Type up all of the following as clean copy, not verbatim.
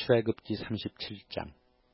출애굽기 37장.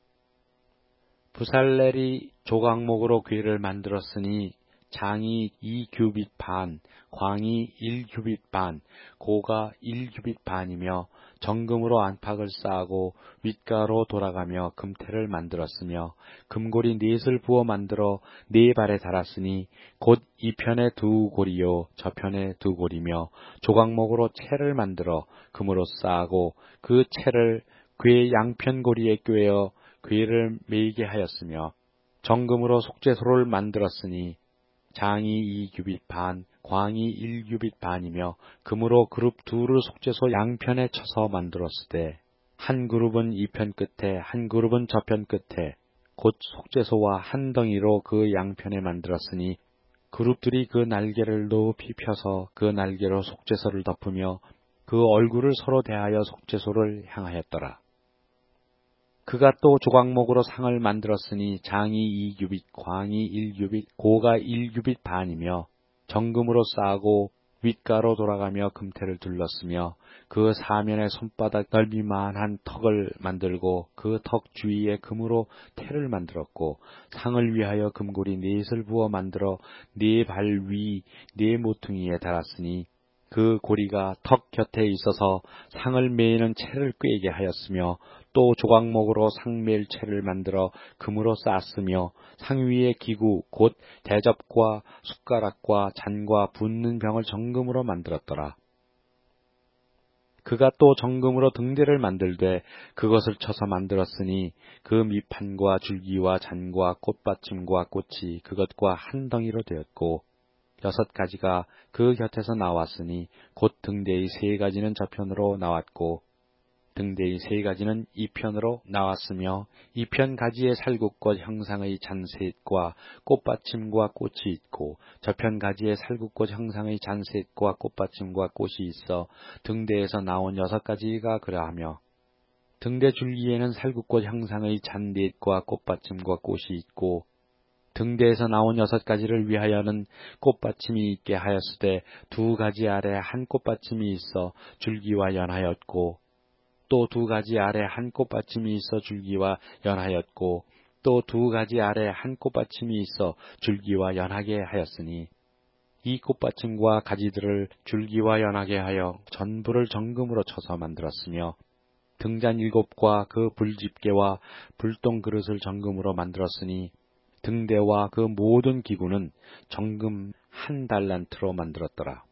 부살렐이 조각목으로 궤를 만들었으니 장이 2규빗 반, 광이 1규빗 반, 고가 1규빗 반이며 정금으로 안팎을 쌓고 윗가로 돌아가며 금태를 만들었으며 금고리 넷을 부어 만들어 네 발에 달았으니 곧 이 편에 두 고리요 저편에 두 고리며 조각목으로 채를 만들어 금으로 쌓고 그 채를 궤 양편 고리에 꿰어 궤를 매이게 하였으며 정금으로 속죄소를 만들었으니 장이 2규빗 반, 광이 1규빗 반이며 금으로 그룹 둘을 속죄소 양편에 쳐서 만들었으되 한 그룹은 이 편 끝에 한 그룹은 저편 끝에 곧 속죄소와 한 덩이로 그 양편에 만들었으니 그룹들이 그 날개를 높이 펴서 그 날개로 속죄소를 덮으며 그 얼굴을 서로 대하여 속죄소를 향하였더라. 그가 또 조각목으로 상을 만들었으니 장이 2규빗, 광이 1규빗, 고가 1규빗 반이며 정금으로 쌓고 윗가로 돌아가며 금태를 둘렀으며 그 사면에 손바닥 넓이만한 턱을 만들고 그 턱 주위에 금으로 태를 만들었고 상을 위하여 금고리 넷을 부어 만들어 네 발 위 네 모퉁이에 달았으니 그 고리가 턱 곁에 있어서 상을 매이는 채를 꿰게 하였으며 또 조각목으로 상매일 채를 만들어 금으로 쌓았으며 상 위에 기구 곧 대접과 숟가락과 잔과 붓는 병을 정금으로 만들었더라. 그가 또 정금으로 등대를 만들되 그것을 쳐서 만들었으니 그 밑판과 줄기와 잔과 꽃받침과 꽃이 그것과 한 덩이로 되었고 6가지가 그 곁에서 나왔으니 곧 등대의 3가지는 저편으로 나왔고 등대의 3가지는 이편으로 나왔으며 이편 가지에 살구꽃 형상의 잔셋과 꽃받침과 꽃이 있고 저편 가지에 살구꽃 형상의 잔셋과 꽃받침과 꽃이 있어 등대에서 나온 6가지가 그러하며 등대 줄기에는 살구꽃 형상의 잔넷과 꽃받침과 꽃이 있고 등대에서 나온 6가지를 위하여는 꽃받침이 있게 하였으되 2가지 아래 한 꽃받침이 있어 줄기와 연하였고 또 2가지 아래 한 꽃받침이 있어 줄기와 연하였고 또 2가지 아래 한 꽃받침이 있어 줄기와 연하게 하였으니 이 꽃받침과 가지들을 줄기와 연하게 하여 전부를 정금으로 쳐서 만들었으며 등잔 7과 그 불집게와 불똥 그릇을 정금으로 만들었으니 등대와 그 모든 기구는 정금 1달란트로 만들었더라.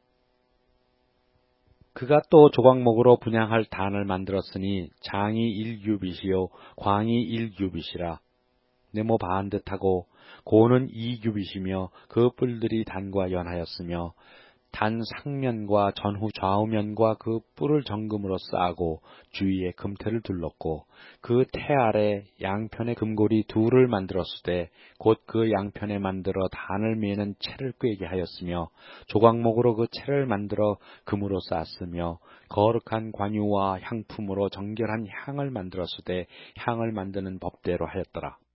그가 또 조각목으로 분향할 단을 만들었으니 장이 1규빗이요 광이 1규빗이라 네모 반듯하고 고는 2규빗이며 그 뿔들이 단과 연하였으며 단 상면과 전후 좌우면과 그 뿔을 정금으로 싸고 주위에 금태를 둘렀고 그 태 아래 양편에 금고리 2를 만들었으되 곧 그 양편에 만들어 단을 매는 채를 꿰게 하였으며 조각목으로 그 채를 만들어 금으로 쌓았으며 거룩한 관유와 향품으로 정결한 향을 만들었으되 향을 만드는 법대로 하였더라.